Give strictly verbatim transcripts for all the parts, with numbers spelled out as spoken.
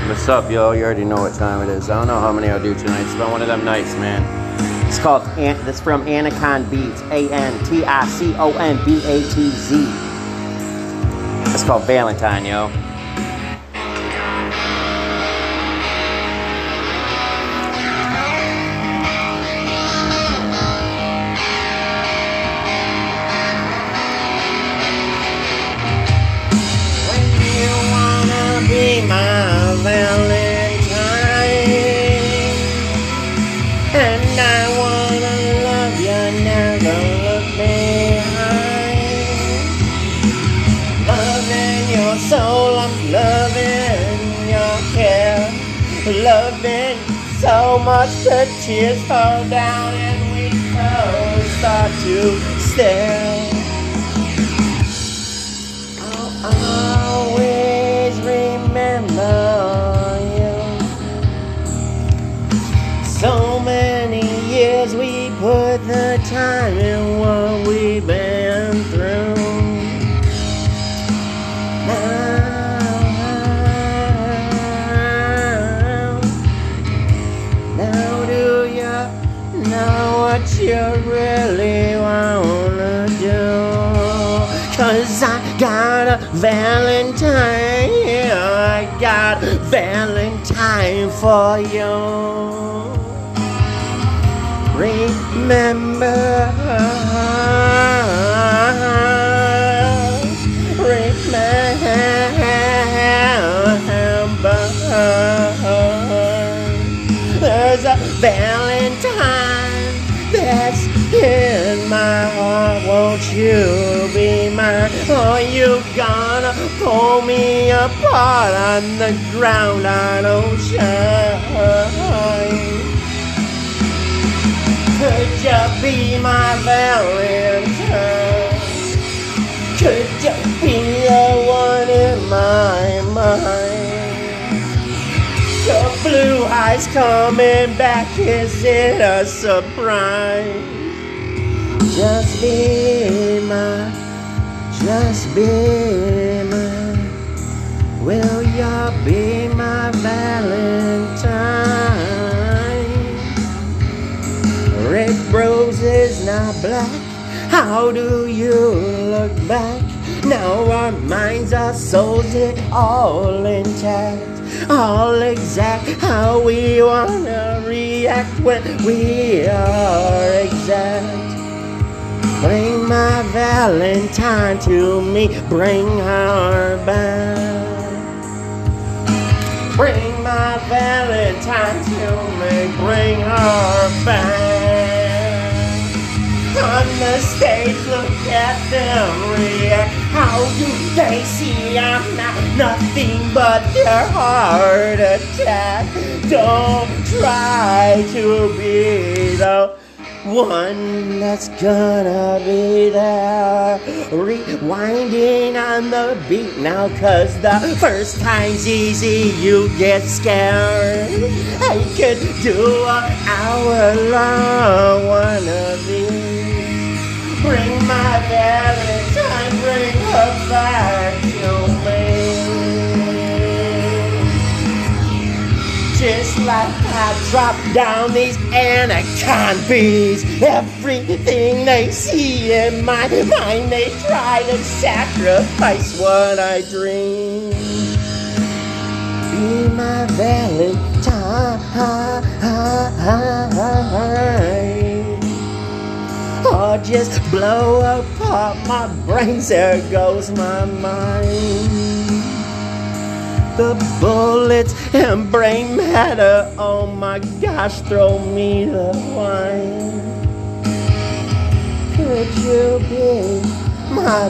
What's up, yo? You already know what time it is. I don't know how many I'll do tonight. It's been one of them nights, man. It's called, this from Anticon Beats. A N T I C O N B A T Z. It's called Valentine, yo. Be my Valentine, and I wanna love you, never look behind. Loving your soul, I'm loving your care, loving so much the tears fall down and we both start to stare. I'll always remember you. So many years we put the time in what we've been through. Now, now do you know what you really wanna do? 'Cause I got a Valentine, yeah, I got a Valentine for you. Remember, remember, there's a Valentine that's in my heart. Won't you be mine? Or you gonna pull me apart on the ground I don't shine? Could you be my Valentine? Could you be the one in my mind? Your blue eyes coming back, is it a surprise? Just be my, just be my, will you be my Valentine? Red roses now black, how do you look back? Now our minds, our souls, it all intact, all exact, how we wanna react when we are exact. Bring my Valentine to me, bring her back. Bring my Valentine to me, bring her back. On the stage, look at them react. How do they see I'm not nothing but their heart attack? Don't try to be the one that's gonna be there, rewinding on the beat now, 'cause the first time's easy, you get scared. I could do an hour long one of these. Bring my Valentine, bring her back to me. Just like I drop down these Anticon beats, everything they see in my mind, they try to sacrifice what I dream. Be my Valentine, or just blow apart my brains, there goes my mind. The bullets and brain matter, oh my gosh, throw me the wine. Could you be my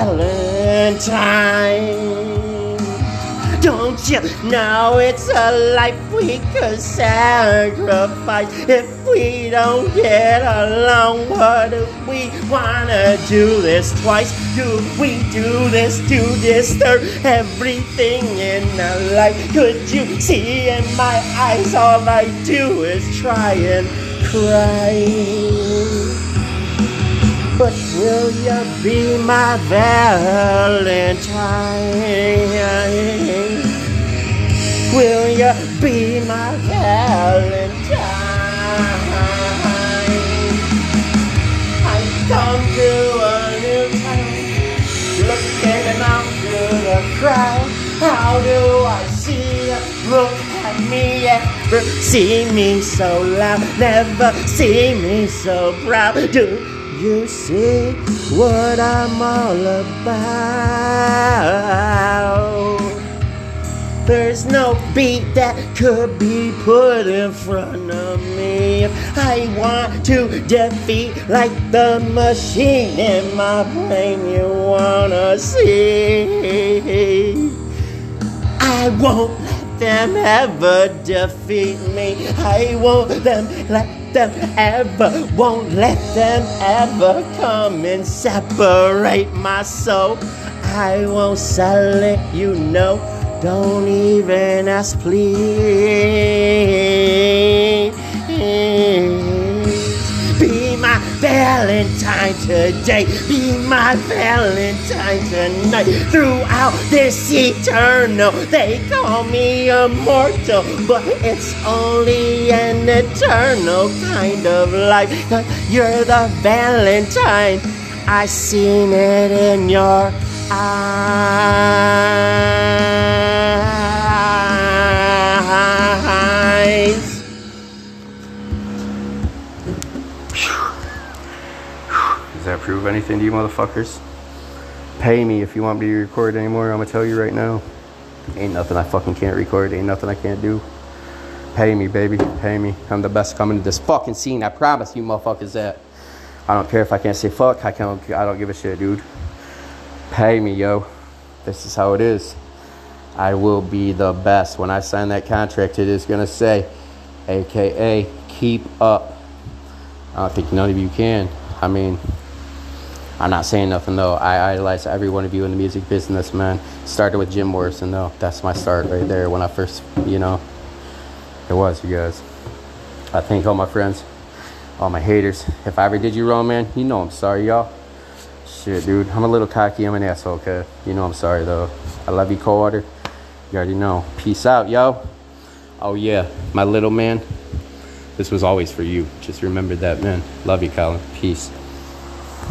Valentine? Don't you know it's a life we could sacrifice? If we don't get along, what do we wanna do this twice? Do we do this to disturb everything in our life? Could you see in my eyes all I do is try and cry? But will you be my Valentine? Will Be my Valentine. I come to a new town, looking out through the crowd. How do I see you? Look at me, ever see me so loud, never see me so proud. Do you see what I'm all about? There's no beat that could be put in front of me. I want to defeat like the machine in my brain you wanna see. I won't let them ever defeat me. I won't them let them ever, won't let them ever come and separate my soul. I won't sell it, you know. Don't even ask, please. Be my Valentine today. Be my Valentine tonight. Throughout this eternal, they call me immortal, but it's only an eternal kind of life. 'Cause you're the Valentine. I seen it in your eyes. Does that prove anything to you motherfuckers? Pay me if you want me to record anymore. I'm gonna tell you right now. Ain't nothing I fucking can't record. Ain't nothing I can't do. Pay me, baby. Pay me. I'm the best coming to this fucking scene. I promise you motherfuckers that. I don't care if I can't say fuck. I can't. I don't give a shit, dude. Pay me, yo. This is how it is. I will be the best. When I sign that contract, it is gonna say, A K A keep up. I don't think none of you can. I mean, I'm not saying nothing though. I idolize every one of you in the music business, man. Started with Jim Morrison though. That's my start right there when I first, you know, it was, you guys. I thank all my friends, all my haters. If I ever did you wrong, man, you know I'm sorry, y'all. Shit, dude. I'm a little cocky. I'm an asshole, okay? You know I'm sorry, though. I love you, Coldwater. You already know. Peace out, yo. Oh, yeah. My little man. This was always for you. Just remember that, man. Love you, Colin. Peace.